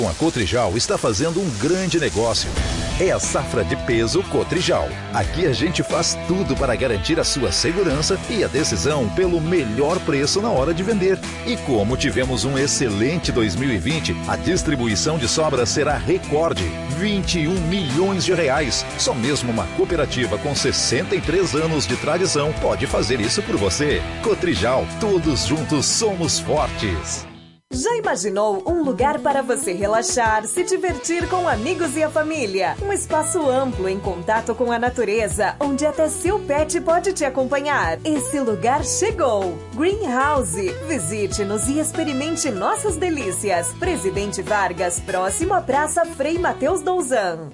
A Cotrijal está fazendo um grande negócio. É a safra de peso Cotrijal. Aqui a gente faz tudo para garantir a sua segurança e a decisão pelo melhor preço na hora de vender. E como tivemos um excelente 2020, a distribuição de sobras será recorde. 21 milhões de reais. Só mesmo uma cooperativa com 63 anos de tradição pode fazer isso por você. Cotrijal, todos juntos somos fortes. Já imaginou um lugar para você relaxar, se divertir com amigos e a família? Um espaço amplo em contato com a natureza, onde até seu pet pode te acompanhar. Esse lugar chegou! Greenhouse. Visite-nos e experimente nossas delícias. Presidente Vargas, próximo à Praça Frei Mateus Douzan.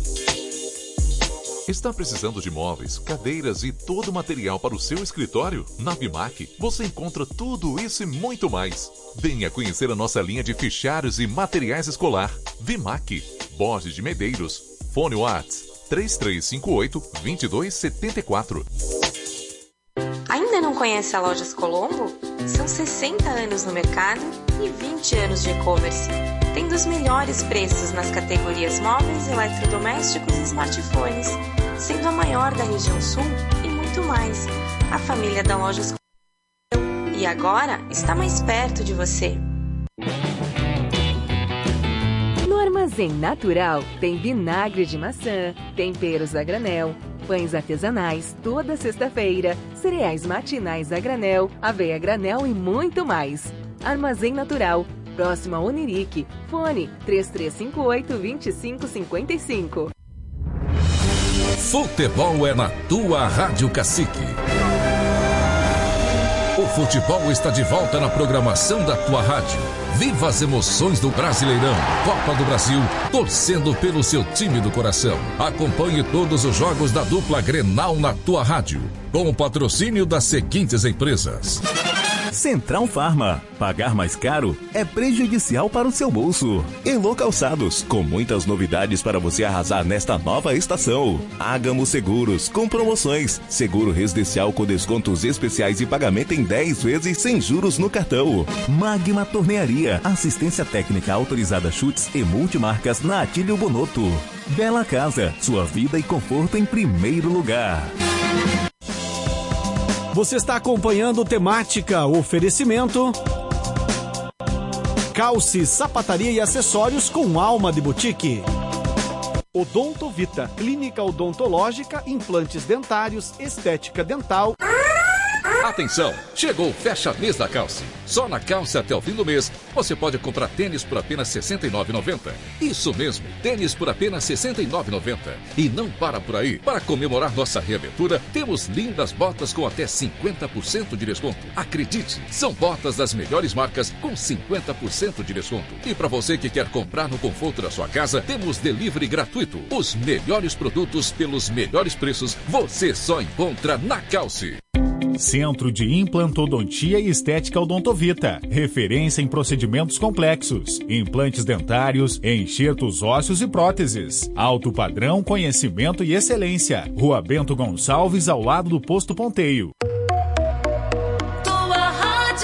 Está precisando de móveis, cadeiras e todo o material para o seu escritório? Na Vimac, você encontra tudo isso e muito mais. Venha conhecer a nossa linha de fichários e materiais escolar. Vimac, Borges de Medeiros. Fone Whats 3358-2274. Ainda não conhece a Lojas Colombo? São 60 anos no mercado e 20 anos de e-commerce. Tendo os melhores preços nas categorias móveis, eletrodomésticos e smartphones, sendo a maior da região sul e muito mais. A família da Lojas Colombo e agora está mais perto de você. No Armazém Natural tem vinagre de maçã, temperos a granel, pães artesanais toda sexta-feira, cereais matinais a granel, aveia a granel e muito mais. Armazém Natural, próximo a Onirique. Fone 3358-2555. Futebol é na tua Rádio Cacique. O futebol está de volta na programação da tua rádio. Viva as emoções do Brasileirão, Copa do Brasil, torcendo pelo seu time do coração. Acompanhe todos os jogos da dupla Grenal na tua rádio, com o patrocínio das seguintes empresas. Central Farma. Pagar mais caro é prejudicial para o seu bolso. Elo Calçados, com muitas novidades para você arrasar nesta nova estação. Ágamo Seguros, com promoções. Seguro residencial com descontos especiais e pagamento em 10 vezes sem juros no cartão. Magma Tornearia, assistência técnica autorizada chutes e multimarcas na Atílio Bonotto. Bela Casa, sua vida e conforto em primeiro lugar. Você está acompanhando Temática, oferecimento Calce, sapataria e acessórios com alma de boutique. Odontovita, clínica odontológica, implantes dentários, estética dental. Atenção, chegou o Fecha Mês da Calce. Só na Calce até o fim do mês, você pode comprar tênis por apenas R$ 69,90. Isso mesmo, tênis por apenas R$ 69,90. E não para por aí. Para comemorar nossa reabertura, temos lindas botas com até 50% de desconto. Acredite, são botas das melhores marcas com 50% de desconto. E para você que quer comprar no conforto da sua casa, temos delivery gratuito. Os melhores produtos pelos melhores preços, você só encontra na Calce. Centro de Implantodontia e Estética Odontovita. Referência em procedimentos complexos, implantes dentários, enxertos ósseos e próteses. Alto padrão, conhecimento e excelência. Rua Bento Gonçalves, ao lado do Posto Ponteio. Tua rádio.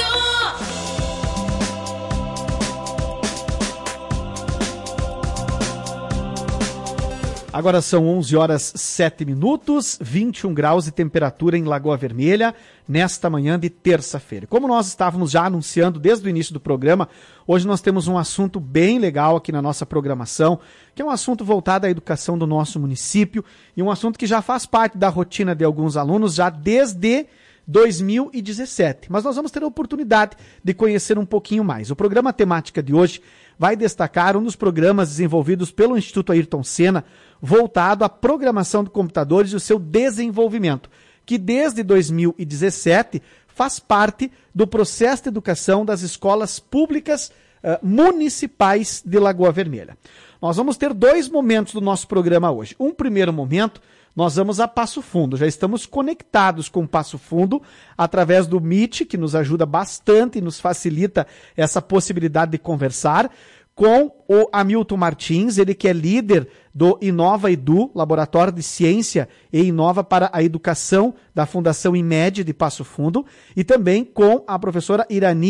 Agora são 11 horas 7 minutos, 21 graus de temperatura em Lagoa Vermelha, nesta manhã de terça-feira. Como nós estávamos já anunciando desde o início do programa, hoje nós temos um assunto bem legal aqui na nossa programação, que é um assunto voltado à educação do nosso município e um assunto que já faz parte da rotina de alguns alunos já desde 2017. Mas nós vamos ter a oportunidade de conhecer um pouquinho mais. O programa Temática de hoje vai destacar um dos programas desenvolvidos pelo Instituto Ayrton Senna, voltado à programação de computadores e o seu desenvolvimento, que desde 2017 faz parte do processo de educação das escolas públicas municipais de Lagoa Vermelha. Nós vamos ter dois momentos do nosso programa hoje. Um primeiro momento, nós vamos a Passo Fundo. Já estamos conectados com Passo Fundo através do Meet, que nos ajuda bastante e nos facilita essa possibilidade de conversar com o Hamilton Martins, ele que é líder do Inova Edu, Laboratório de Ciência e Inova para a Educação da Fundação IMED de Passo Fundo, e também com a professora Irani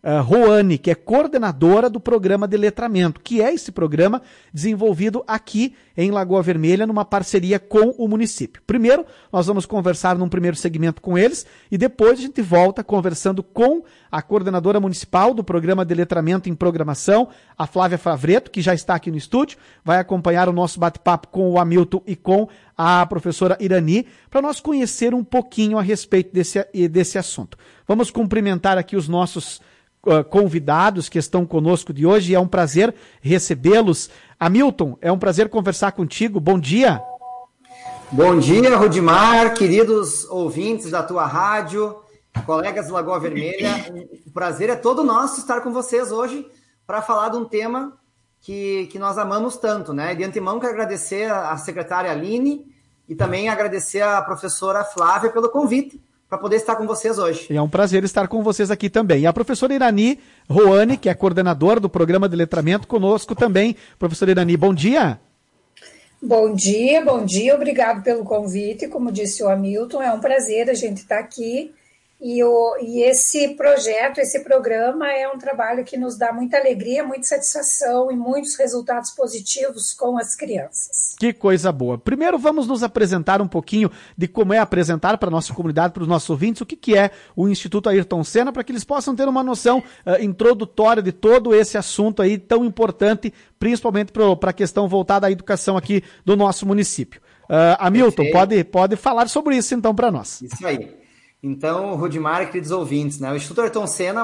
Roane, que é coordenadora do programa de letramento, que é esse programa desenvolvido aqui em Lagoa Vermelha, numa parceria com o município. Primeiro, nós vamos conversar num primeiro segmento com eles e depois a gente volta conversando com a coordenadora municipal do programa de letramento em programação, a Flávia Favreto, que já está aqui no estúdio, vai acompanhar o nosso bate-papo com o Hamilton e com a professora Irani, para nós conhecer um pouquinho a respeito desse assunto. Vamos cumprimentar aqui os nossos convidados que estão conosco de hoje, é um prazer recebê-los. Hamilton, é um prazer conversar contigo, bom dia. Bom dia, Rudimar, queridos ouvintes da tua rádio, colegas do Lagoa Vermelha, o prazer é todo nosso estar com vocês hoje para falar de um tema que nós amamos tanto, né? De antemão, quero agradecer a secretária Aline e também agradecer a professora Flávia pelo convite para poder estar com vocês hoje. E é um prazer estar com vocês aqui também. E a professora Irani Roane, que é coordenadora do programa de letramento, conosco também. Professora Irani, bom dia. Bom dia, obrigado pelo convite. Como disse o Hamilton, é um prazer a gente estar aqui. E esse projeto, esse programa é um trabalho que nos dá muita alegria, muita satisfação e muitos resultados positivos com as crianças. Que coisa boa. Primeiro vamos nos apresentar um pouquinho de como é apresentar para a nossa comunidade, para os nossos ouvintes, o que é o Instituto Ayrton Senna, para que eles possam ter uma noção introdutória de todo esse assunto aí tão importante, principalmente para a questão voltada à educação aqui do nosso município. Hamilton, pode falar sobre isso então para nós. Isso aí. Então, Rudimar e queridos ouvintes, né? O Instituto Ayrton Senna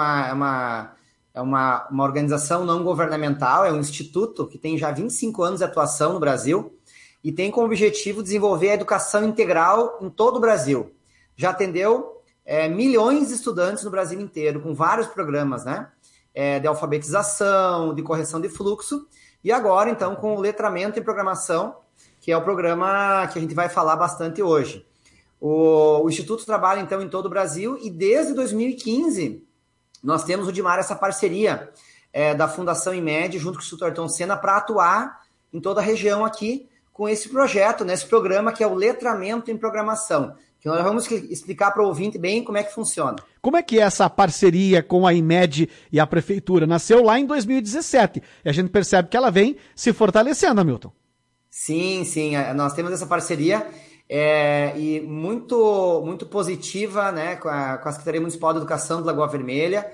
é uma organização não governamental, é um instituto que tem já 25 anos de atuação no Brasil e tem como objetivo desenvolver a educação integral em todo o Brasil. Já atendeu milhões de estudantes no Brasil inteiro, com vários programas, né? De alfabetização, de correção de fluxo, e agora, então, com o letramento e programação, que é o programa que a gente vai falar bastante hoje. O Instituto trabalha, então, em todo o Brasil e desde 2015 nós temos, Rudimar, essa parceria da Fundação IMED junto com o Instituto Ayrton Senna para atuar em toda a região aqui com esse projeto, nesse programa que é o Letramento em Programação, que nós vamos explicar para o ouvinte bem como é que funciona. Como é que é essa parceria com a IMED e a Prefeitura? Nasceu lá em 2017 e a gente percebe que ela vem se fortalecendo, Hamilton. Sim, nós temos essa parceria e muito, muito positiva, né, com a Secretaria Municipal de Educação de Lagoa Vermelha.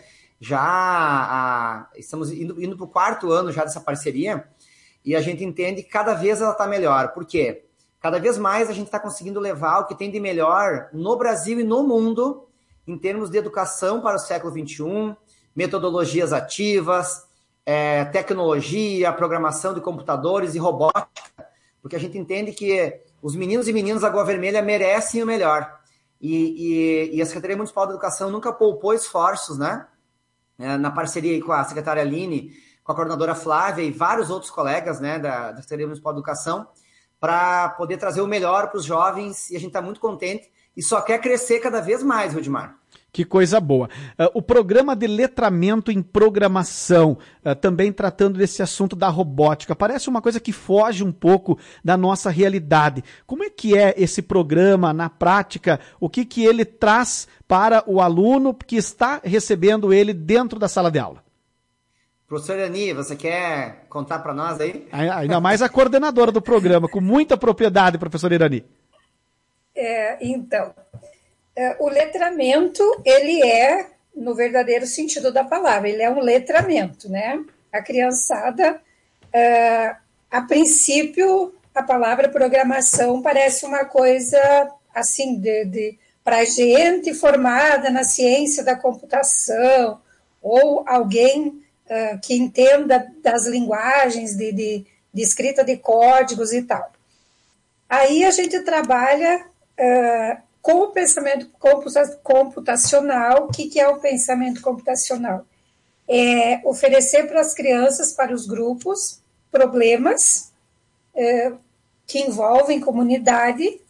Já estamos indo para o 4º ano já dessa parceria e a gente entende que cada vez ela está melhor. Por quê? Cada vez mais a gente está conseguindo levar o que tem de melhor no Brasil e no mundo em termos de educação para o século XXI, metodologias ativas, tecnologia, programação de computadores e robótica, porque a gente entende que os meninos e meninas da Lagoa Vermelha merecem o melhor. E a Secretaria Municipal de Educação nunca poupou esforços, né? Na parceria com a secretária Aline, com a coordenadora Flávia e vários outros colegas, né, da Secretaria Municipal de Educação, para poder trazer o melhor para os jovens. E a gente está muito contente e só quer crescer cada vez mais, Rudimar. Que coisa boa. O programa de letramento em programação, também tratando desse assunto da robótica, parece uma coisa que foge um pouco da nossa realidade. Como é que é esse programa na prática? O que ele traz para o aluno que está recebendo ele dentro da sala de aula? Professora Irani, você quer contar para nós aí? Ainda mais a coordenadora do programa, com muita propriedade, professora Irani. Então... O letramento, ele é, no verdadeiro sentido da palavra, ele é um letramento, né? A criançada, a princípio, a palavra programação parece uma coisa, assim, para gente formada na ciência da computação, ou alguém que entenda das linguagens de escrita de códigos e tal. Aí a gente trabalha... com o pensamento computacional. O que é o pensamento computacional? É oferecer para as crianças, para os grupos, problemas que envolvem comunidade,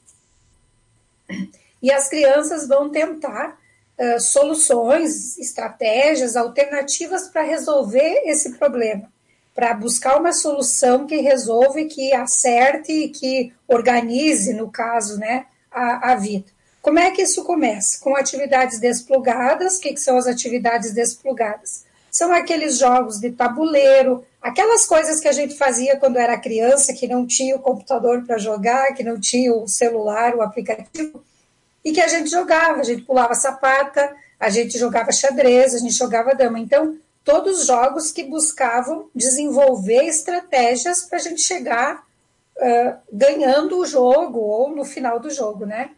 e as crianças vão tentar soluções, estratégias, alternativas para resolver esse problema, para buscar uma solução que resolva, que acerte e que organize, no caso, né, a vida. Como é que isso começa? Com atividades desplugadas. O que são as atividades desplugadas? São aqueles jogos de tabuleiro, aquelas coisas que a gente fazia quando era criança, que não tinha o computador para jogar, que não tinha o celular, o aplicativo, e que a gente jogava, a gente pulava sapata, a gente jogava xadrez, a gente jogava dama. Então, todos jogos que buscavam desenvolver estratégias para a gente chegar ganhando o jogo ou no final do jogo, né?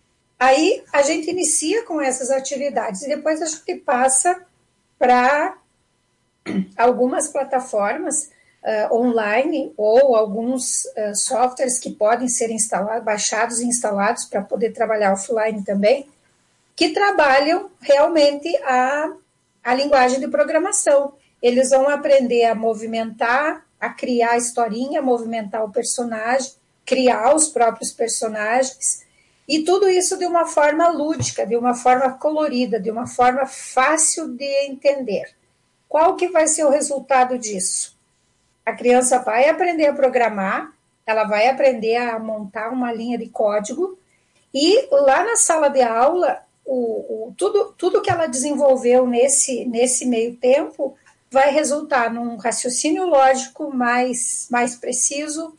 Aí a gente inicia com essas atividades e depois a gente passa para algumas plataformas online ou alguns softwares que podem ser baixados e instalados para poder trabalhar offline também, que trabalham realmente a linguagem de programação. Eles vão aprender a movimentar, a criar a historinha, movimentar o personagem, criar os próprios personagens, e tudo isso de uma forma lúdica, de uma forma colorida, de uma forma fácil de entender. Qual que vai ser o resultado disso? A criança vai aprender a programar, ela vai aprender a montar uma linha de código, e lá na sala de aula, tudo que ela desenvolveu nesse meio tempo vai resultar num raciocínio lógico mais preciso,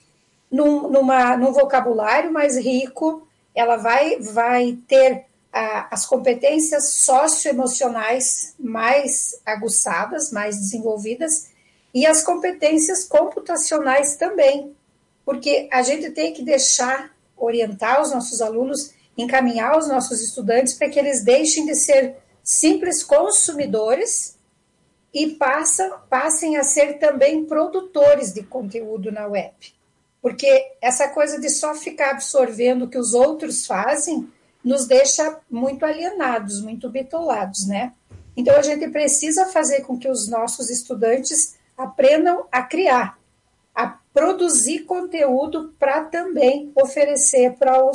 num vocabulário mais rico. Ela vai ter as competências socioemocionais mais aguçadas, mais desenvolvidas, e as competências computacionais também, porque a gente tem que orientar os nossos alunos, encaminhar os nossos estudantes para que eles deixem de ser simples consumidores e passem a ser também produtores de conteúdo na web. Porque essa coisa de só ficar absorvendo o que os outros fazem nos deixa muito alienados, muito bitolados, né? Então, a gente precisa fazer com que os nossos estudantes aprendam a criar, a produzir conteúdo para também oferecer para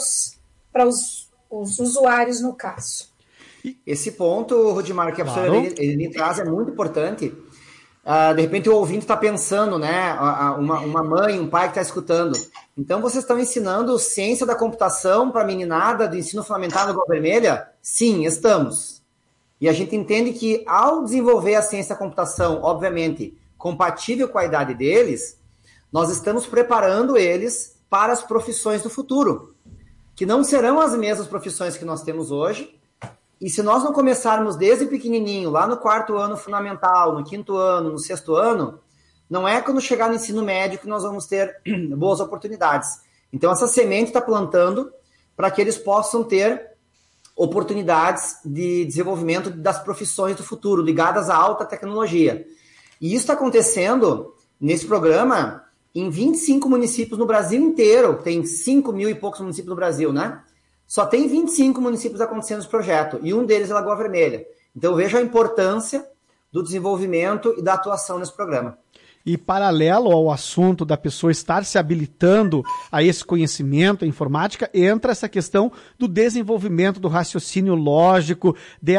os usuários, no caso. Esse ponto, Rudimar, que a professora ele traz é muito importante. De repente o ouvinte está pensando, né? Uma mãe, um pai que está escutando. Então, vocês estão ensinando ciência da computação para a meninada do ensino fundamental na Lagoa Vermelha? Sim, estamos. E a gente entende que, ao desenvolver a ciência da computação, obviamente, compatível com a idade deles, nós estamos preparando eles para as profissões do futuro, que não serão as mesmas profissões que nós temos hoje. E se nós não começarmos desde pequenininho, lá no 4º ano fundamental, no 5º ano, no 6º ano, não é quando chegar no ensino médio que nós vamos ter boas oportunidades. Então, essa semente está plantando para que eles possam ter oportunidades de desenvolvimento das profissões do futuro, ligadas à alta tecnologia. E isso está acontecendo nesse programa em 25 municípios no Brasil inteiro. Tem 5 mil e poucos municípios no Brasil, né? Só tem 25 municípios acontecendo esse projeto, e um deles é Lagoa Vermelha. Então, veja a importância do desenvolvimento e da atuação nesse programa. E paralelo ao assunto da pessoa estar se habilitando a esse conhecimento, a informática, entra essa questão do desenvolvimento do raciocínio lógico,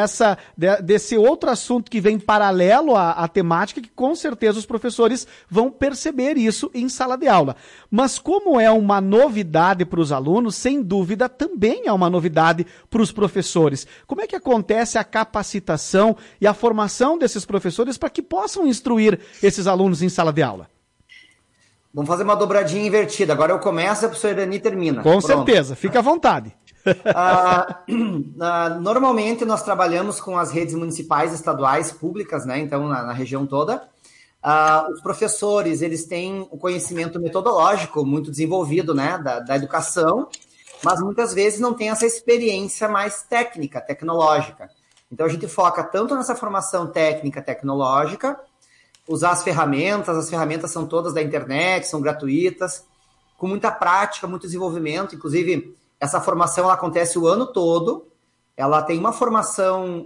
desse outro assunto que vem paralelo à temática, que com certeza os professores vão perceber isso em sala de aula. Mas como é uma novidade para os alunos, sem dúvida também é uma novidade para os professores. Como é que acontece a capacitação e a formação desses professores para que possam instruir esses alunos em sala de aula? Vamos fazer uma dobradinha invertida. Agora eu começo e a professora Irani termina. Com certeza, fica à vontade. Normalmente nós trabalhamos com as redes municipais, estaduais, públicas, né? Então, na região toda. Os professores, eles têm o conhecimento metodológico muito desenvolvido, né? Da educação, mas muitas vezes não tem essa experiência mais técnica, tecnológica. Então, a gente foca tanto nessa formação técnica, tecnológica, usar as ferramentas são todas da internet, são gratuitas, com muita prática, muito desenvolvimento. Inclusive, essa formação ela acontece o ano todo, ela tem uma formação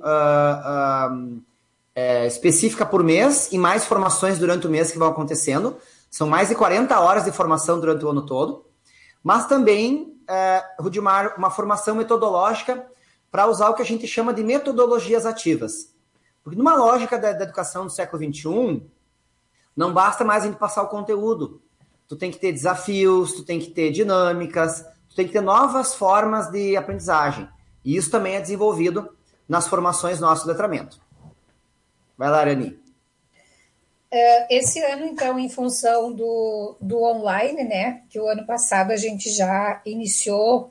específica por mês e mais formações durante o mês que vão acontecendo. São mais de 40 horas de formação durante o ano todo, mas também, Rudimar, uma formação metodológica para usar o que a gente chama de metodologias ativas. Porque numa lógica da educação do século XXI, não basta mais a gente passar o conteúdo. Tu tem que ter desafios, tu tem que ter dinâmicas, tu tem que ter novas formas de aprendizagem. E isso também é desenvolvido nas formações do nosso letramento. Vai lá, Arani. Esse ano, então, em função do online, né, que o ano passado a gente já iniciou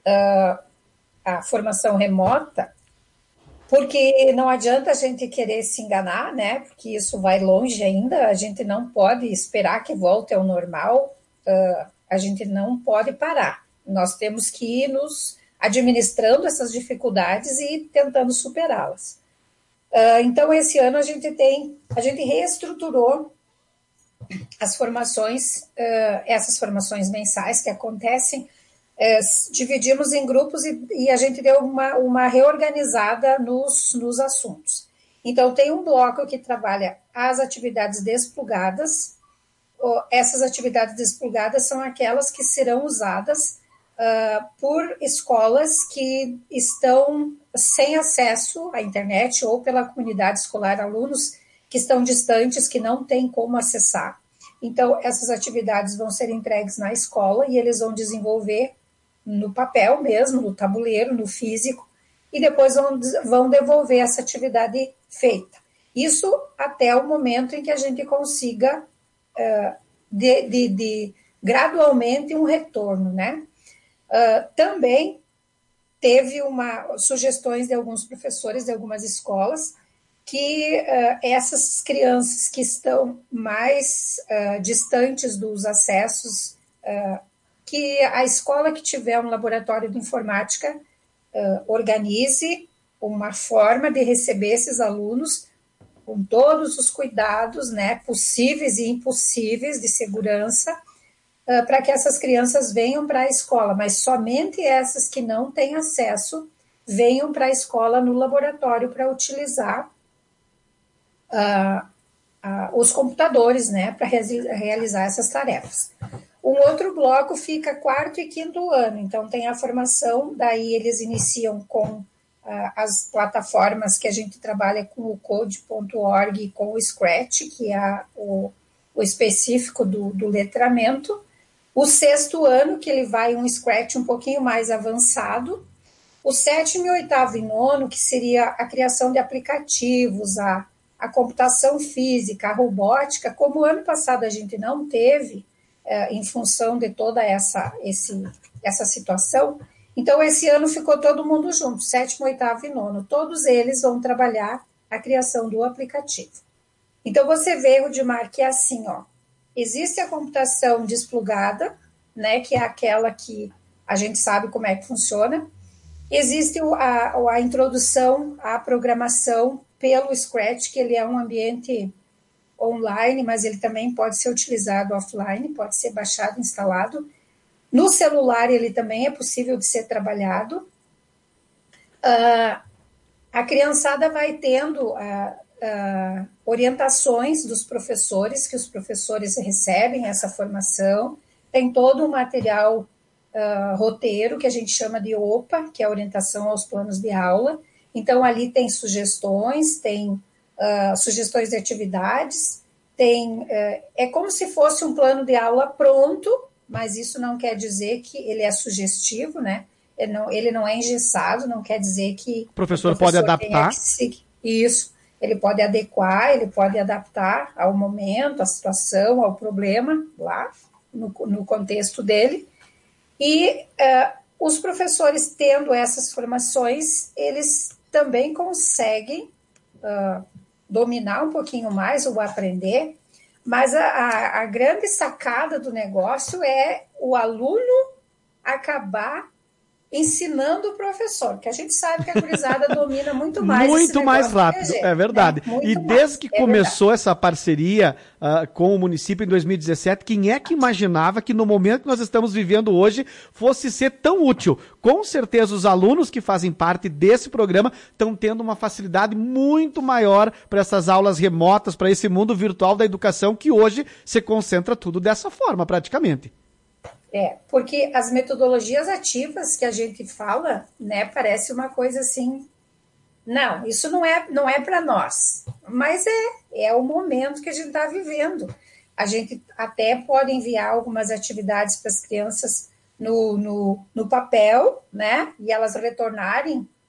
a formação remota, porque não adianta a gente querer se enganar, né, porque isso vai longe ainda, a gente não pode esperar que volte ao normal, a gente não pode parar. Nós temos que ir nos administrando essas dificuldades e tentando superá-las. Então, esse ano a gente reestruturou as formações, essas formações mensais que acontecem, dividimos em grupos e a gente deu uma reorganizada nos assuntos. Então, tem um bloco que trabalha as atividades desplugadas. Essas atividades desplugadas são aquelas que serão usadas por escolas que estão sem acesso à internet ou pela comunidade escolar, alunos que estão distantes, que não têm como acessar. Então, essas atividades vão ser entregues na escola e eles vão desenvolver no papel mesmo, no tabuleiro, no físico, e depois vão devolver essa atividade feita. Isso até o momento em que a gente consiga gradualmente um retorno, né? Também teve sugestões de alguns professores de algumas escolas que essas crianças que estão mais distantes dos acessos, que a escola que tiver um laboratório de informática organize uma forma de receber esses alunos com todos os cuidados, né, possíveis e impossíveis de segurança, para que essas crianças venham para a escola, mas somente essas que não têm acesso venham para a escola no laboratório para utilizar os computadores, né, para realizar essas tarefas. Um outro bloco fica 4º e 5º ano, então tem a formação, daí eles iniciam com as plataformas que a gente trabalha com o code.org e com o Scratch, que é o específico do letramento. O 6º ano, que ele vai um Scratch um pouquinho mais avançado. O 7º, 8º e 9º, que seria a criação de aplicativos, a computação física, a robótica, como o ano passado a gente não teve, em função de toda essa situação, então esse ano ficou todo mundo junto, 7º, 8º e 9º, todos eles vão trabalhar a criação do aplicativo. Então você vê, Rudimar, que é assim, ó, existe a computação desplugada, né, que é aquela que a gente sabe como é que funciona, existe a introdução à programação pelo Scratch, que ele é um ambiente online, mas ele também pode ser utilizado offline, pode ser baixado, instalado. No celular ele também é possível de ser trabalhado. A criançada vai tendo orientações dos professores, que os professores recebem essa formação, tem todo um material roteiro, que a gente chama de OPA, que é a orientação aos planos de aula. Então, ali tem sugestões, tem sugestões de atividades, é como se fosse um plano de aula pronto, mas isso não quer dizer que ele é sugestivo, né? Ele não é engessado, não quer dizer que o professor pode adaptar. Isso, ele pode adequar, ele pode adaptar ao momento, à situação, ao problema, lá no contexto dele. E os professores, tendo essas formações, eles também conseguem dominar um pouquinho mais ou aprender, mas a grande sacada do negócio é o aluno acabar ensinando o professor, que a gente sabe que a gurizada domina muito mais. Muito mais rápido, é verdade. Né? E desde que começou essa parceria com o município em 2017, quem é que imaginava que no momento que nós estamos vivendo hoje fosse ser tão útil? Com certeza os alunos que fazem parte desse programa estão tendo uma facilidade muito maior para essas aulas remotas, para esse mundo virtual da educação que hoje se concentra tudo dessa forma praticamente. Porque as metodologias ativas que a gente fala, né, parece uma coisa assim, não, isso não é para nós, mas é o momento que a gente está vivendo. A gente até pode enviar algumas atividades para as crianças no papel, né, e elas retornarem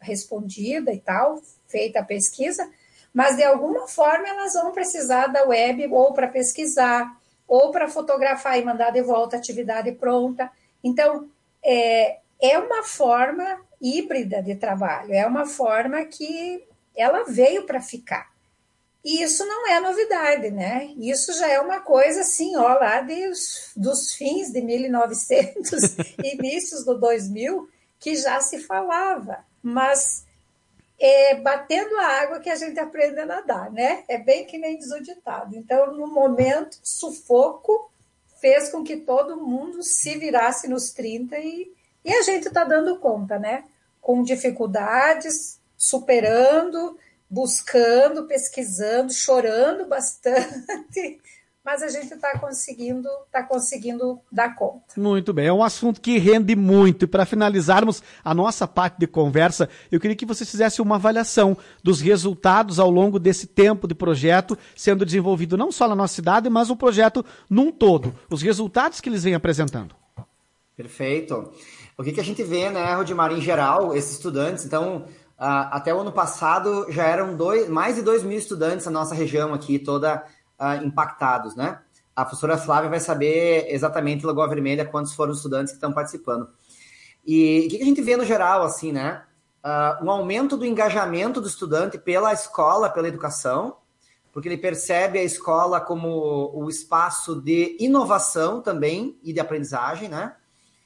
respondida e tal, feita a pesquisa, mas de alguma forma elas vão precisar da web ou para pesquisar, ou para fotografar e mandar de volta a atividade pronta. Então, é uma forma híbrida de trabalho, é uma forma que ela veio para ficar. E isso não é novidade, né? Isso já é uma coisa assim, ó, lá dos fins de 1900, inícios do 2000, que já se falava. Mas batendo a água que a gente aprende a nadar, né? É bem que nem diz o ditado. Então, no momento, sufoco fez com que todo mundo se virasse nos 30 e a gente está dando conta, né? Com dificuldades, superando, buscando, pesquisando, chorando bastante, mas a gente está conseguindo dar conta. Muito bem, é um assunto que rende muito. E para finalizarmos a nossa parte de conversa, eu queria que vocês fizessem uma avaliação dos resultados ao longo desse tempo de projeto sendo desenvolvido não só na nossa cidade, mas o projeto num todo. Os resultados que eles vêm apresentando. Perfeito. O que a gente vê, né, Rudimar, em geral, esses estudantes, então, até o ano passado já eram mais de 2 mil estudantes na nossa região aqui, toda impactados, né? A professora Flávia vai saber exatamente, Lagoa Vermelha, quantos foram os estudantes que estão participando. E o que a gente vê no geral, assim, né? Um aumento do engajamento do estudante pela escola, pela educação, porque ele percebe a escola como o espaço de inovação também e de aprendizagem, né?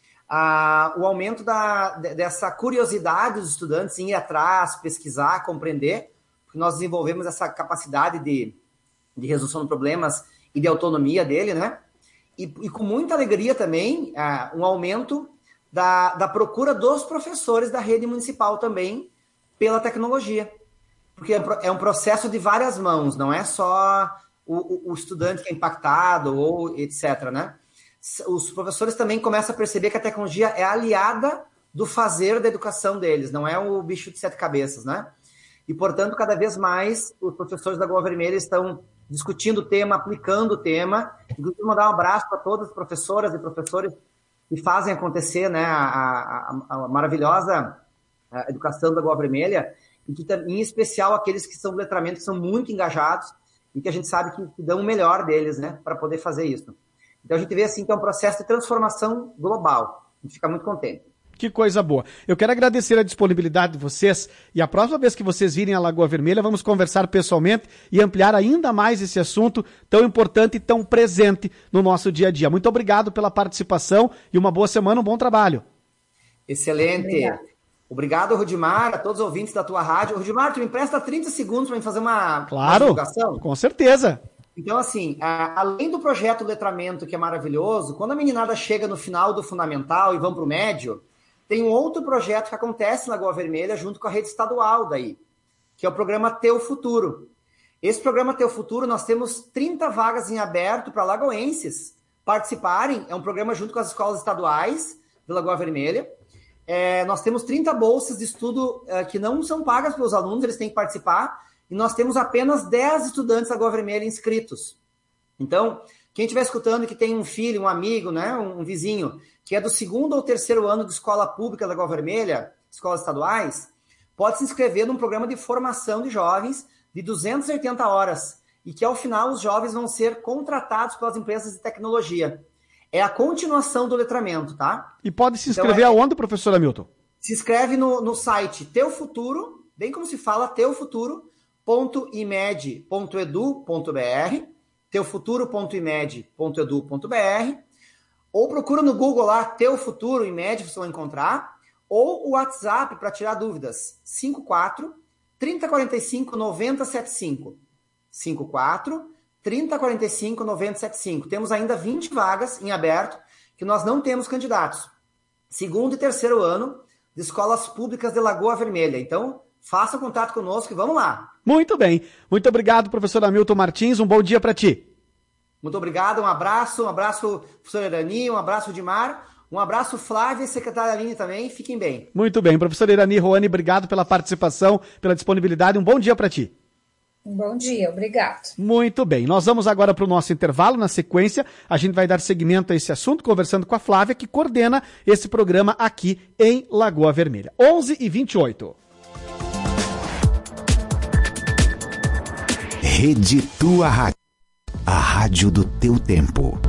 O aumento dessa curiosidade dos estudantes em ir atrás, pesquisar, compreender, porque nós desenvolvemos essa capacidade de resolução de problemas e de autonomia dele, né? E com muita alegria também, um aumento da procura dos professores da rede municipal também pela tecnologia. Porque é um processo de várias mãos, não é só o estudante que é impactado ou etc, né? Os professores também começam a perceber que a tecnologia é aliada do fazer da educação deles, não é o bicho de 7 cabeças, né? E, portanto, cada vez mais os professores da Lagoa Vermelha estão discutindo o tema, aplicando o tema. Inclusive, mandar um abraço para todas as professoras e professores que fazem acontecer, né, a maravilhosa educação da Lagoa Vermelha, e que, em especial aqueles que são do letramento, que são muito engajados e que a gente sabe que dão o melhor deles, né, para poder fazer isso. Então, a gente vê assim que é um processo de transformação global. A gente fica muito contente. Que coisa boa. Eu quero agradecer a disponibilidade de vocês e a próxima vez que vocês virem a Lagoa Vermelha, vamos conversar pessoalmente e ampliar ainda mais esse assunto tão importante e tão presente no nosso dia a dia. Muito obrigado pela participação e uma boa semana, um bom trabalho. Excelente. Obrigado, Rudimar, a todos os ouvintes da tua rádio. Rudimar, tu me empresta 30 segundos para fazer uma divulgação? Claro, com certeza. Então, assim, além do projeto Letramento, que é maravilhoso, quando a meninada chega no final do fundamental e vão para o médio, tem um outro projeto que acontece na Lagoa Vermelha junto com a rede estadual daí, que é o programa Teu Futuro. Esse programa Teu Futuro, nós temos 30 vagas em aberto para lagoenses participarem. É um programa junto com as escolas estaduais da Lagoa Vermelha. Nós temos 30 bolsas de estudo que não são pagas pelos alunos, eles têm que participar. E nós temos apenas 10 estudantes da Lagoa Vermelha inscritos. Então, quem estiver escutando e que tem um filho, um amigo, né, um vizinho, que é do 2º ou 3º ano de escola pública da Lagoa Vermelha, escolas estaduais, pode se inscrever num programa de formação de jovens de 280 horas, e que ao final os jovens vão ser contratados pelas empresas de tecnologia. É a continuação do letramento, tá? E pode se inscrever aonde, professor Hamilton? Se inscreve no site Teu Futuro, bem como se fala, teufuturo.imed.edu.br, teufuturo.imed.edu.br, ou procura no Google lá, Teu Futuro IMED, vocês vão encontrar, ou o WhatsApp para tirar dúvidas, 54 3045 9075. 54 3045 9075. Temos ainda 20 vagas em aberto, que nós não temos candidatos. 2º e 3º ano de escolas públicas de Lagoa Vermelha. Então, faça contato conosco e vamos lá. Muito bem. Muito obrigado, professor Hamilton Martins. Um bom dia para ti. Muito obrigado. Um abraço, professor Irani, um abraço, Dimar, um abraço, Flávia e secretária Aline também. Fiquem bem. Muito bem. Professor Irani, Roane, obrigado pela participação, pela disponibilidade. Um bom dia para ti. Um bom dia, obrigado. Muito bem. Nós vamos agora para o nosso intervalo. Na sequência, a gente vai dar seguimento a esse assunto, conversando com a Flávia, que coordena esse programa aqui em Lagoa Vermelha. 11h28. Rede Tua Rádio. A rádio do teu tempo.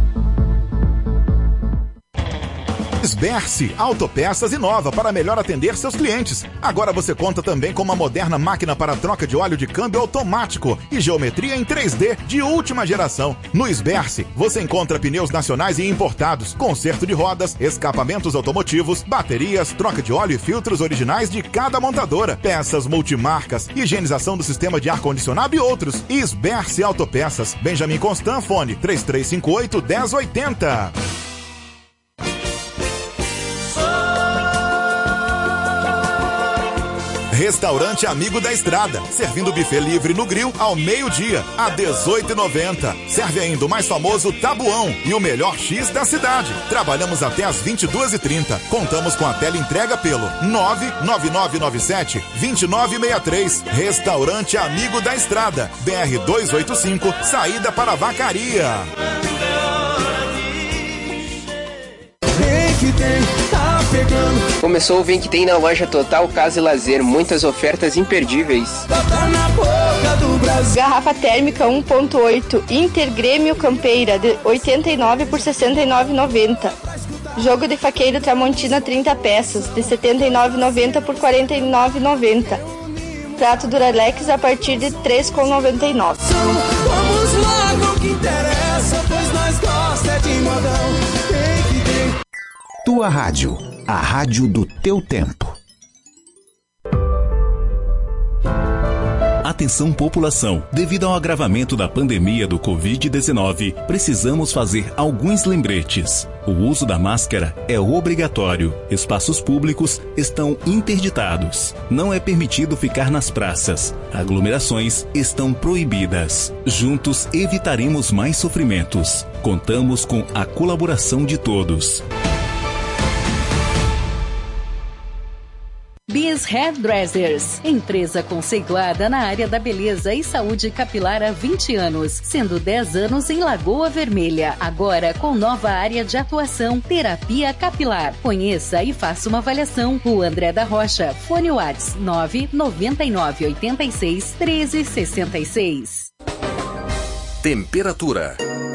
Sberce, autopeças inova para melhor atender seus clientes. Agora você conta também com uma moderna máquina para troca de óleo de câmbio automático e geometria em 3D de última geração. No Sberce, você encontra pneus nacionais e importados, conserto de rodas, escapamentos automotivos, baterias, troca de óleo e filtros originais de cada montadora, peças multimarcas, higienização do sistema de ar-condicionado e outros. Sberce Autopeças, Benjamin Constant, fone 3358-1080. Restaurante Amigo da Estrada, servindo buffet livre no grill ao meio-dia, a R$18,90. Serve ainda o mais famoso tabuão e o melhor X da cidade. Trabalhamos até às 22h30. Contamos com a teleentrega pelo 99997-2963. Restaurante Amigo da Estrada, BR-285, saída para Vacaria. Começou o Vem Que Tem na loja Total Casa e Lazer, muitas ofertas imperdíveis. Garrafa térmica 1.8 Inter Grêmio Campeira de 89 por 69,90. Jogo de faqueiro Tramontina 30 peças de 79,90 por 49,90. Prato Duralex a partir de 3,99. Vamos logo, o que interessa, pois nós gosta de modão. Tua Rádio, a rádio do teu tempo. Atenção população, devido ao agravamento da pandemia do Covid-19, precisamos fazer alguns lembretes. O uso da máscara é obrigatório. Espaços públicos estão interditados. Não é permitido ficar nas praças. Aglomerações estão proibidas. Juntos evitaremos mais sofrimentos. Contamos com a colaboração de todos. Bis Hairdressers, empresa conceituada na área da beleza e saúde capilar há 20 anos, sendo 10 anos em Lagoa Vermelha. Agora com nova área de atuação, terapia capilar. Conheça e faça uma avaliação. O André da Rocha, fone Whats 999861366. Temperatura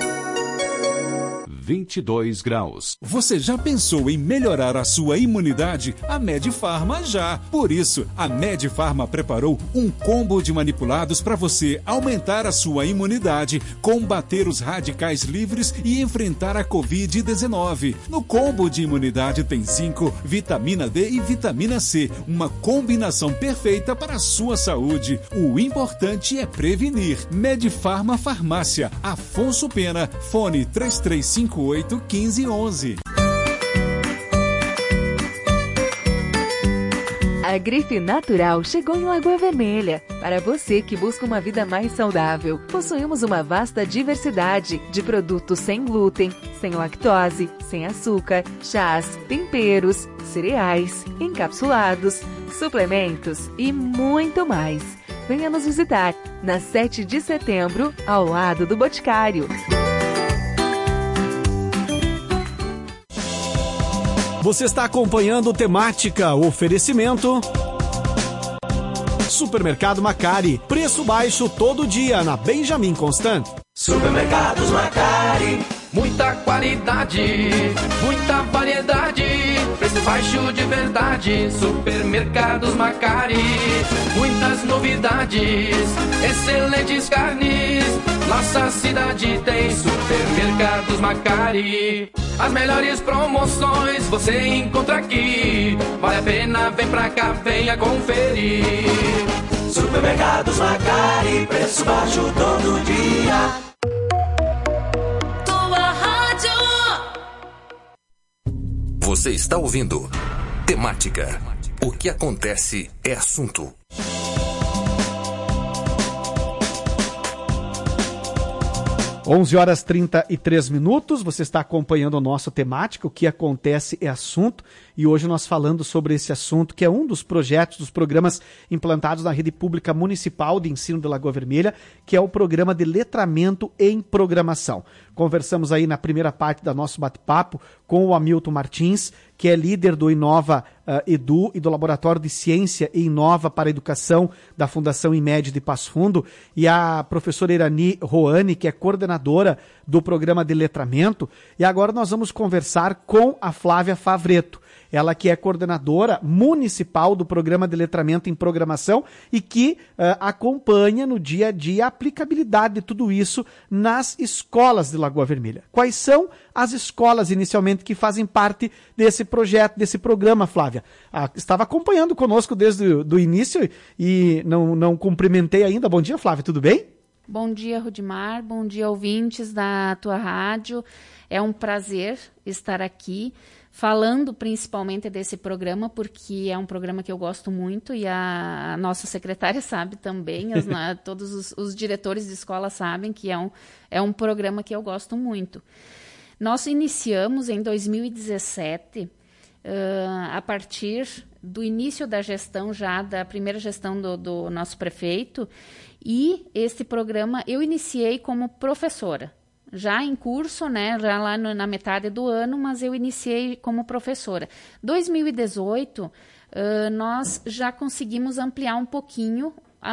22 graus. Você já pensou em melhorar a sua imunidade? A Medifarma já. Por isso, a Medifarma preparou um combo de manipulados para você aumentar a sua imunidade, combater os radicais livres e enfrentar a Covid-19. No combo de imunidade tem zinco, vitamina D e vitamina C, uma combinação perfeita para a sua saúde. O importante é prevenir. Medifarma Farmácia, Afonso Pena, fone 3358-1511. A Grife Natural chegou em Lagoa Vermelha. Para você que busca uma vida mais saudável, possuímos uma vasta diversidade de produtos sem glúten, sem lactose, sem açúcar, chás, temperos, cereais, encapsulados, suplementos e muito mais. Venha nos visitar na 7 de setembro, ao lado do Boticário. Você está acompanhando o Temática, oferecimento Supermercado Macari, preço baixo todo dia na Benjamin Constant. Supermercados Macari, muita qualidade, muita variedade, preço baixo de verdade. Supermercados Macari, muitas novidades, excelentes carnes. Nossa cidade tem Supermercados Macari. As melhores promoções você encontra aqui. Vale a pena, vem pra cá, venha conferir. Supermercados Macari, preço baixo todo dia. Tua Rádio. Você está ouvindo Temática. O que acontece é assunto. 11h33, você está acompanhando o nosso Temática, o que acontece é assunto, e hoje nós falando sobre esse assunto, que é um dos projetos, dos programas implantados na rede pública municipal de ensino de Lagoa Vermelha, que é o programa de letramento em programação. Conversamos aí na primeira parte do nosso bate-papo com o Hamilton Martins, que é líder do Inova Edu e do Laboratório de Ciência e Inova para a Educação da Fundação IMED de Passo Fundo, e a professora Irani Roane, que é coordenadora do programa de letramento. E agora nós vamos conversar com a Flávia Favreto, ela que é coordenadora municipal do programa de letramento em programação e que acompanha no dia a dia a aplicabilidade de tudo isso nas escolas de Lagoa Vermelha. Quais são as escolas inicialmente que fazem parte desse projeto, desse programa, Flávia? Estava acompanhando conosco desde o início e não cumprimentei ainda. Bom dia, Flávia, tudo bem? Bom dia, Rudimar. Bom dia, ouvintes da tua rádio. É um prazer estar aqui falando principalmente desse programa, porque é um programa que eu gosto muito e a nossa secretária sabe também, todos os diretores de escola sabem que é um programa que eu gosto muito. Nós iniciamos em 2017, a partir do início da gestão, já da primeira gestão do nosso prefeito, e esse programa eu iniciei como professora. Já em curso, né, já lá na metade do ano, mas eu iniciei como professora. 2018, nós já conseguimos ampliar um pouquinho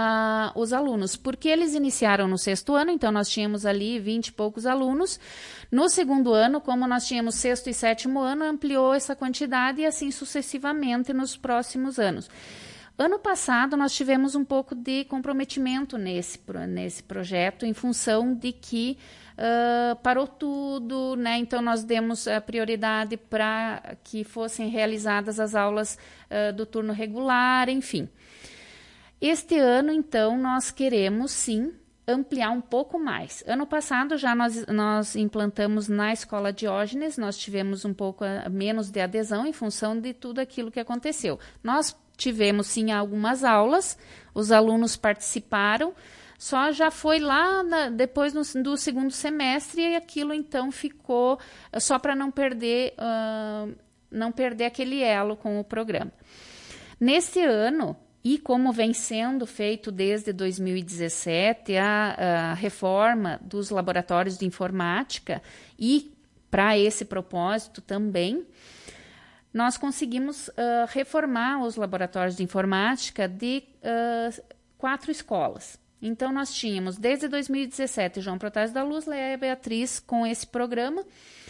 os alunos, porque eles iniciaram no 6º ano, então nós tínhamos ali 20 e poucos alunos. No 2º ano, como nós tínhamos 6º e 7º ano, ampliou essa quantidade e assim sucessivamente nos próximos anos. Ano passado, nós tivemos um pouco de comprometimento nesse projeto, em função de que parou tudo, né? Então nós demos a prioridade para que fossem realizadas as aulas do turno regular, enfim. Este ano, então, nós queremos, sim, ampliar um pouco mais. Ano passado, já nós implantamos na Escola Diógenes, nós tivemos um pouco menos de adesão em função de tudo aquilo que aconteceu. Nós tivemos, sim, algumas aulas, os alunos participaram, só já foi lá depois do 2º semestre e aquilo, então, ficou só para não perder aquele elo com o programa. Nesse ano, e como vem sendo feito desde 2017, a reforma dos laboratórios de informática, e para esse propósito também, nós conseguimos reformar os laboratórios de informática de 4 escolas. Então, nós tínhamos, desde 2017, João Protásio da Luz, Leia e Beatriz com esse programa.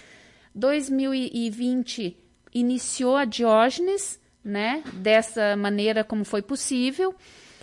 2020, iniciou a Diógenes, né, dessa maneira como foi possível.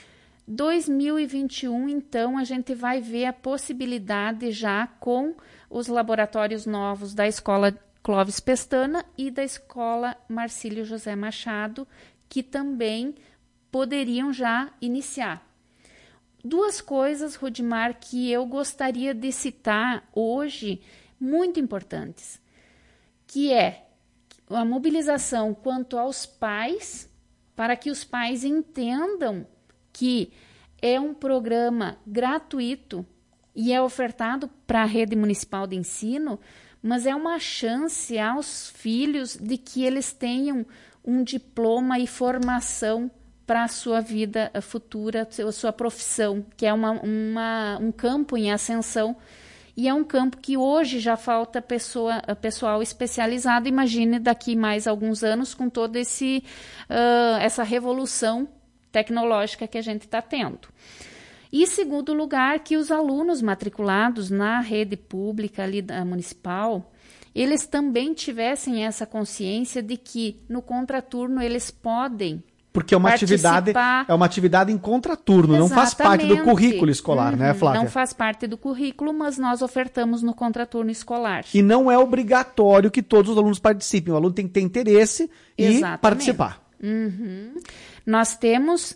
2021, então, a gente vai ver a possibilidade já com os laboratórios novos da Escola Clóvis Pestana e da Escola Marcílio José Machado, que também poderiam já iniciar. 2 coisas, Rudimar, que eu gostaria de citar hoje, muito importantes, que é a mobilização quanto aos pais, para que os pais entendam que é um programa gratuito e é ofertado para a rede municipal de ensino, mas é uma chance aos filhos de que eles tenham um diploma e formação para a sua vida futura, a sua profissão, que é um campo em ascensão. E é um campo que hoje já falta pessoal especializado. Imagine daqui mais alguns anos com toda essa revolução tecnológica que a gente está tendo. E, em segundo lugar, que os alunos matriculados na rede pública ali municipal, eles também tivessem essa consciência de que no contraturno eles podem Porque é uma atividade em contraturno, Exatamente. Não faz parte do currículo escolar, né, Flávia? Não faz parte do currículo, mas nós ofertamos no contraturno escolar. E não é obrigatório que todos os alunos participem. O aluno tem que ter interesse e participar. Nós temos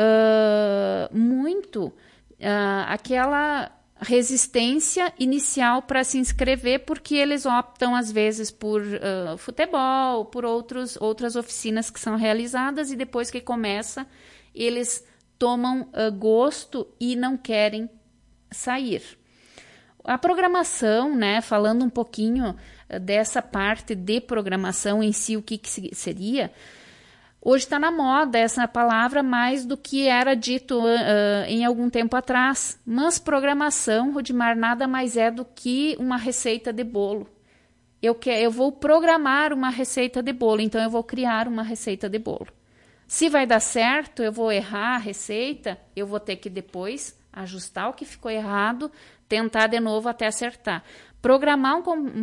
aquela resistência inicial para se inscrever, porque eles optam, às vezes, por futebol, por outras oficinas que são realizadas, e depois que começa, eles tomam gosto e não querem sair. A programação, né, falando um pouquinho dessa parte de programação em si, o que seria... Hoje está na moda essa palavra mais do que era dito em algum tempo atrás. Mas programação, Rudimar, nada mais é do que uma receita de bolo. Eu vou programar uma receita de bolo, então eu vou criar uma receita de bolo. Se vai dar certo, eu vou errar a receita, eu vou ter que depois ajustar o que ficou errado, tentar de novo até acertar. Programar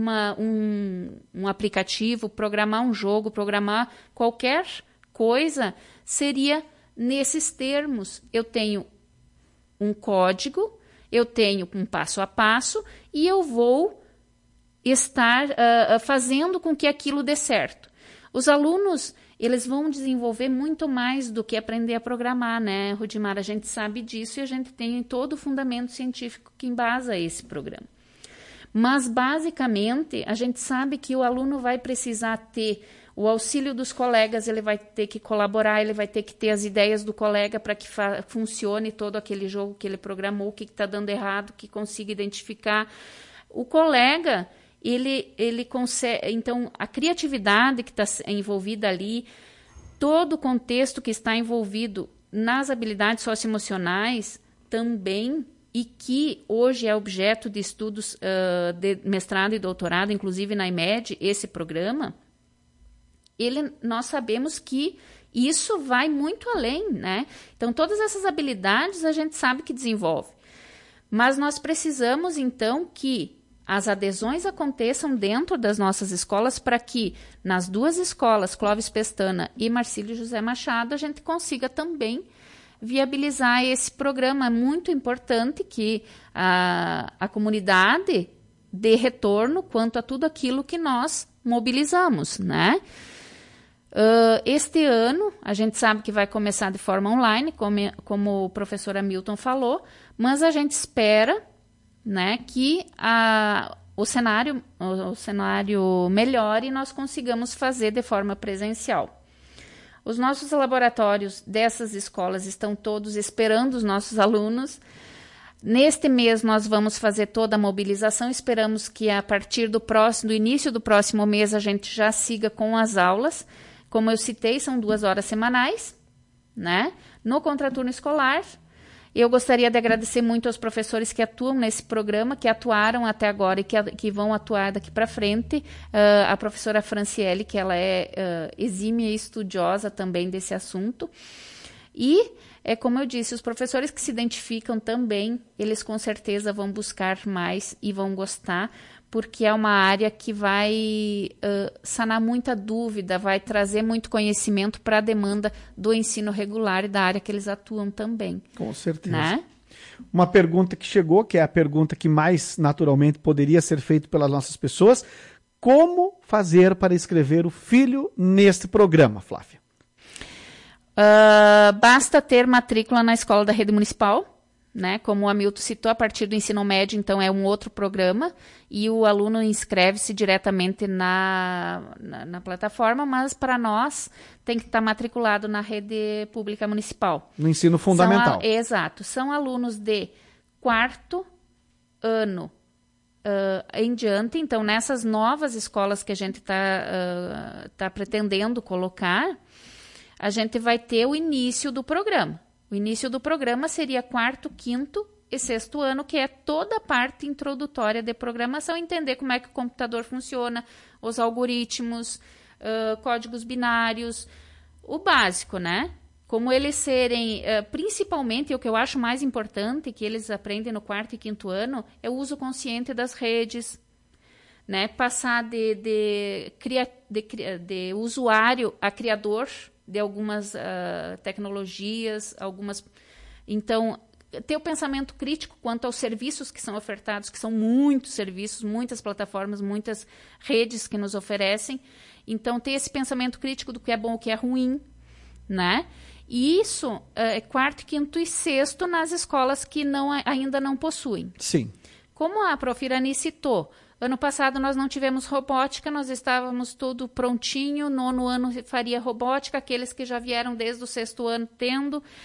um aplicativo, programar um jogo, programar qualquer coisa seria nesses termos. Eu tenho um código, eu tenho um passo a passo e eu vou estar fazendo com que aquilo dê certo. Os alunos, eles vão desenvolver muito mais do que aprender a programar, né, Rudimar? A gente sabe disso e a gente tem todo o fundamento científico que embasa esse programa. Mas, basicamente, a gente sabe que o aluno vai precisar ter o auxílio dos colegas, ele vai ter que colaborar, ele vai ter que ter as ideias do colega para que funcione todo aquele jogo que ele programou, o que está dando errado, que consiga identificar. O colega, ele consegue... Então, a criatividade que está envolvida ali, todo o contexto que está envolvido nas habilidades socioemocionais também, e que hoje é objeto de estudos de mestrado e doutorado, inclusive na IMED, esse programa... nós sabemos que isso vai muito além, né? Então, todas essas habilidades a gente sabe que desenvolve. Mas nós precisamos, então, que as adesões aconteçam dentro das nossas escolas para que, nas duas escolas, Clóvis Pestana e Marcílio José Machado, a gente consiga também viabilizar esse programa. É muito importante que a comunidade dê retorno quanto a tudo aquilo que nós mobilizamos, né? Este ano, a gente sabe que vai começar de forma online, como o professor Hamilton falou, mas a gente espera, né, que o cenário melhore e nós consigamos fazer de forma presencial. Os nossos laboratórios dessas escolas estão todos esperando os nossos alunos. Neste mês nós vamos fazer toda a mobilização, esperamos que a partir do início do próximo mês a gente já siga com as aulas. Como eu citei, são 2 horas semanais, né? No contraturno escolar. Eu gostaria de agradecer muito aos professores que atuam nesse programa, que atuaram até agora e que vão atuar daqui para frente. A professora Franciele, que ela é exímia e estudiosa também desse assunto. E, como eu disse, os professores que se identificam também, eles com certeza vão buscar mais e vão gostar, porque é uma área que vai sanar muita dúvida, vai trazer muito conhecimento para a demanda do ensino regular e da área que eles atuam também. Com certeza. Né? Uma pergunta que chegou, que é a pergunta que mais naturalmente poderia ser feita pelas nossas pessoas: como fazer para inscrever o filho neste programa, Flávia? Basta ter matrícula na escola da rede municipal, né? Como o Hamilton citou, a partir do ensino médio, então é um outro programa, e o aluno inscreve-se diretamente na plataforma, mas para nós tem que estar matriculado na rede pública municipal. No ensino fundamental. Exato. São alunos de 4º ano em diante, então nessas novas escolas que a gente está pretendendo colocar, a gente vai ter o início do programa. O início do programa seria 4º, 5º e 6º ano, que é toda a parte introdutória de programação, entender como é que o computador funciona, os algoritmos, códigos binários, o básico, né? Como eles serem, principalmente, o que eu acho mais importante, que eles aprendem no 4º e 5º ano, é o uso consciente das redes, né? Passar de usuário a criador de algumas tecnologias, então, ter o pensamento crítico quanto aos serviços que são ofertados, que são muitos serviços, muitas plataformas, muitas redes que nos oferecem. Então, ter esse pensamento crítico do que é bom, o que é ruim, né? E isso é 4º, 5º e 6º nas escolas que ainda não possuem. Sim. Como a Prof. Irani citou, ano passado nós não tivemos robótica, nós estávamos tudo prontinho, 9º ano faria robótica, aqueles que já vieram desde o 6º ano tendo,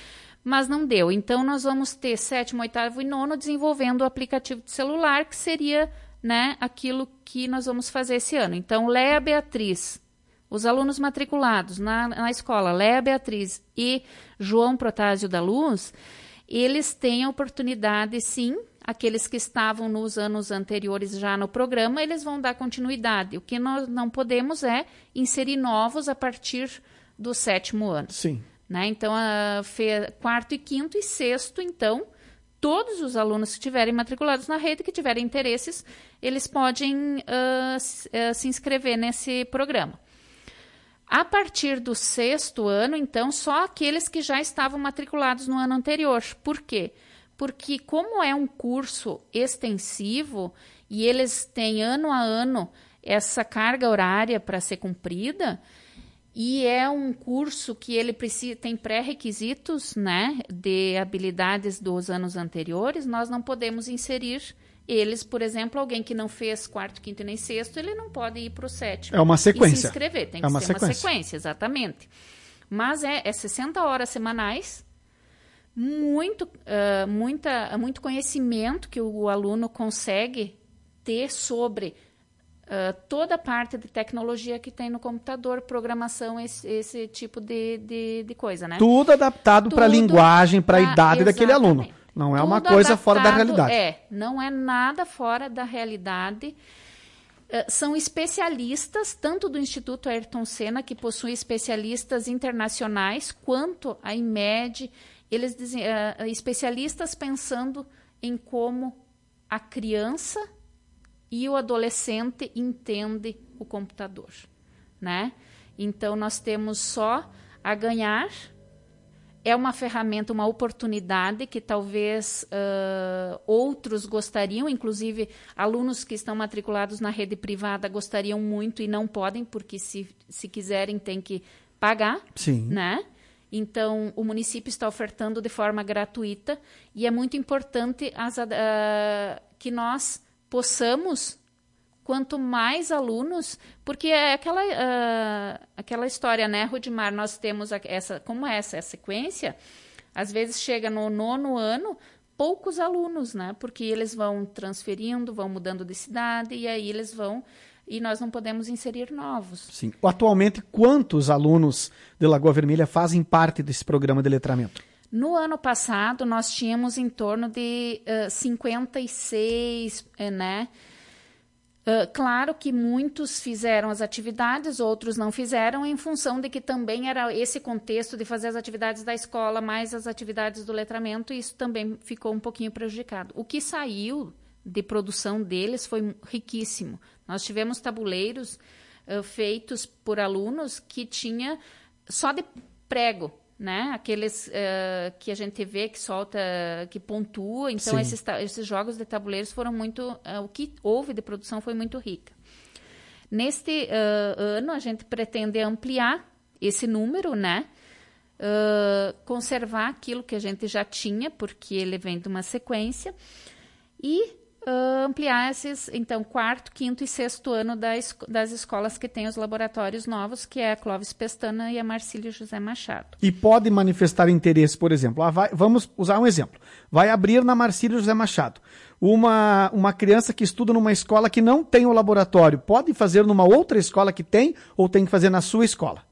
mas não deu. Então, nós vamos ter 7º, 8º e 9º desenvolvendo o aplicativo de celular, que seria, né, aquilo que nós vamos fazer esse ano. Então, Léa Beatriz, os alunos matriculados na escola Léa Beatriz e João Protásio da Luz, eles têm a oportunidade, sim, aqueles que estavam nos anos anteriores já no programa, eles vão dar continuidade. O que nós não podemos é inserir novos a partir do 7º ano. Sim. Né? Então, 4º e 5º e 6º, então, todos os alunos que estiverem matriculados na rede, que tiverem interesses, eles podem se inscrever nesse programa. A partir do 6º ano, então, só aqueles que já estavam matriculados no ano anterior. Por quê? Porque como é um curso extensivo e eles têm ano a ano essa carga horária para ser cumprida, e é um curso que ele tem pré-requisitos, né, de habilidades dos anos anteriores, nós não podemos inserir eles, por exemplo, alguém que não fez 4º, 5º e nem 6º, ele não pode ir para o 7º. É uma sequência. E se inscrever, tem que ser uma sequência, exatamente. Mas é 60 horas semanais, muito conhecimento que o aluno consegue ter sobre toda a parte de tecnologia que tem no computador, programação, esse tipo de coisa, né? Tudo adaptado para a linguagem, para a idade daquele aluno. Não é tudo uma coisa fora da realidade. Não é nada fora da realidade. São especialistas, tanto do Instituto Ayrton Senna, que possui especialistas internacionais, quanto a IMED. Eles dizem, especialistas pensando em como a criança e o adolescente entende o computador, né? Então, nós temos só a ganhar. É uma ferramenta, uma oportunidade que talvez outros gostariam, inclusive alunos que estão matriculados na rede privada gostariam muito e não podem, porque se quiserem tem que pagar. Sim. Né? Então, o município está ofertando de forma gratuita e é muito importante que nós possamos, quanto mais alunos, porque é aquela história, né, Rudimar, nós temos essa sequência, às vezes chega no 9º ano, poucos alunos, né, porque eles vão transferindo, vão mudando de cidade, e aí eles vão, e nós não podemos inserir novos. Sim. Atualmente, quantos alunos de Lagoa Vermelha fazem parte desse programa de letramento? No ano passado, nós tínhamos em torno de 56, né? Claro que muitos fizeram as atividades, outros não fizeram, em função de que também era esse contexto de fazer as atividades da escola, mais as atividades do letramento, e isso também ficou um pouquinho prejudicado. O que saiu de produção deles foi riquíssimo. Nós tivemos tabuleiros feitos por alunos que tinha só de prego, né? Aqueles que a gente vê que solta, que pontua. Então, esses jogos de tabuleiros foram muito... o que houve de produção foi muito rica. Neste ano, a gente pretende ampliar esse número, né? Conservar aquilo que a gente já tinha, porque ele vem de uma sequência, e ampliar esses, então, 4º, 5º e 6º ano das escolas que têm os laboratórios novos, que é a Clóvis Pestana e a Marcílio José Machado. E pode manifestar interesse, por exemplo, vamos usar um exemplo, vai abrir na Marcílio José Machado, uma criança que estuda numa escola que não tem o laboratório, pode fazer numa outra escola que tem, ou tem que fazer na sua escola?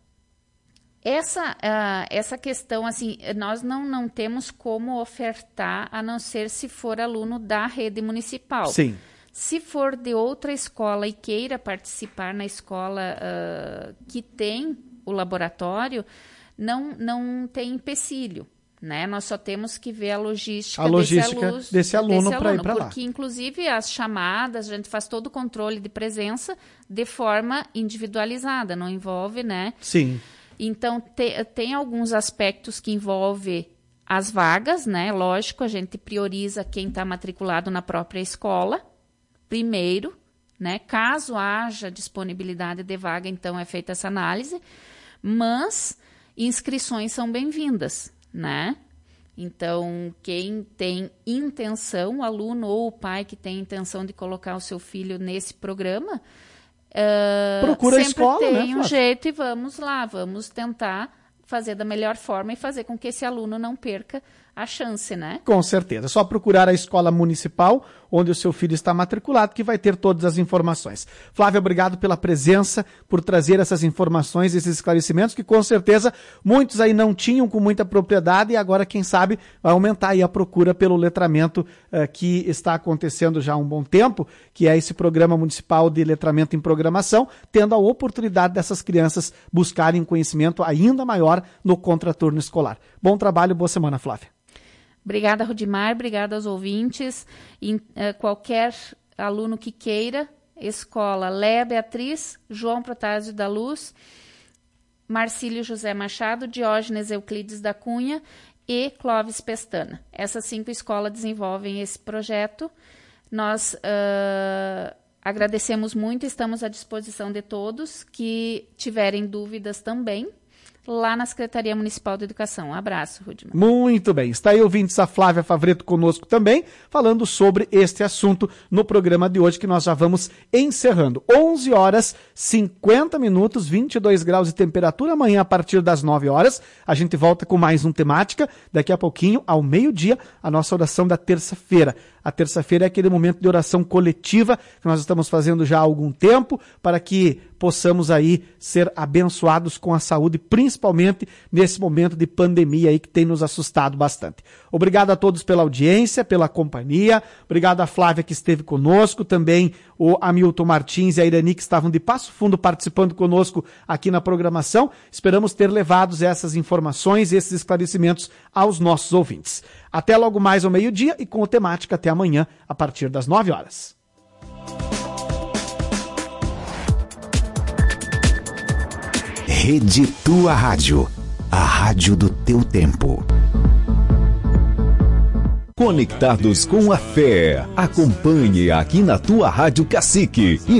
Essa questão, assim, nós não temos como ofertar, a não ser se for aluno da rede municipal. Sim. Se for de outra escola e queira participar na escola que tem o laboratório, não tem empecilho, né? Nós só temos que ver a logística desse aluno para ir para lá. Porque, inclusive, as chamadas, a gente faz todo o controle de presença de forma individualizada, não envolve, né? Sim. Então, tem alguns aspectos que envolvem as vagas, né? Lógico, a gente prioriza quem está matriculado na própria escola, primeiro, né? Caso haja disponibilidade de vaga, então é feita essa análise, mas inscrições são bem-vindas, né? Então, quem tem intenção, o aluno ou o pai que tem intenção de colocar o seu filho nesse programa... procura a escola, sempre né, tem um jeito e vamos lá, vamos tentar fazer da melhor forma e fazer com que esse aluno não perca a chance, né? Com certeza. É só procurar a escola municipal onde o seu filho está matriculado que vai ter todas as informações. Flávia, obrigado pela presença, por trazer essas informações, esses esclarecimentos que com certeza muitos aí não tinham com muita propriedade e agora, quem sabe, vai aumentar aí a procura pelo letramento que está acontecendo já há um bom tempo, que é esse programa municipal de letramento em programação, tendo a oportunidade dessas crianças buscarem conhecimento ainda maior no contraturno escolar. Bom trabalho, boa semana, Flávia. Obrigada, Rudimar, obrigada aos ouvintes. E, qualquer aluno que queira, escola Léa Beatriz, João Protásio da Luz, Marcílio José Machado, Diógenes Euclides da Cunha e Clóvis Pestana. Essas 5 escolas desenvolvem esse projeto. Nós agradecemos muito, estamos à disposição de todos que tiverem dúvidas também, lá na Secretaria Municipal de Educação. Um abraço, Rudimar. Muito bem. Está aí, ouvintes, a Flávia Favreto conosco também, falando sobre este assunto no programa de hoje, que nós já vamos encerrando. 11 horas, 50 minutos, 22 graus de temperatura. Amanhã, a partir das 9 horas, a gente volta com mais um Temática. Daqui a pouquinho, ao meio-dia, a nossa oração da terça-feira. A terça-feira é aquele momento de oração coletiva que nós estamos fazendo já há algum tempo, para que possamos aí ser abençoados com a saúde, principalmente nesse momento de pandemia aí que tem nos assustado bastante. Obrigado a todos pela audiência, pela companhia. Obrigado a Flávia que esteve conosco, também o Hamilton Martins e a Irani que estavam de Passo Fundo participando conosco aqui na programação. Esperamos ter levado essas informações e esses esclarecimentos aos nossos ouvintes. Até logo mais ao meio-dia e com o Temática até amanhã, a partir das 9 horas. Rede Tua Rádio, a rádio do teu tempo. Conectados com a fé. Acompanhe aqui na Tua Rádio Cacique.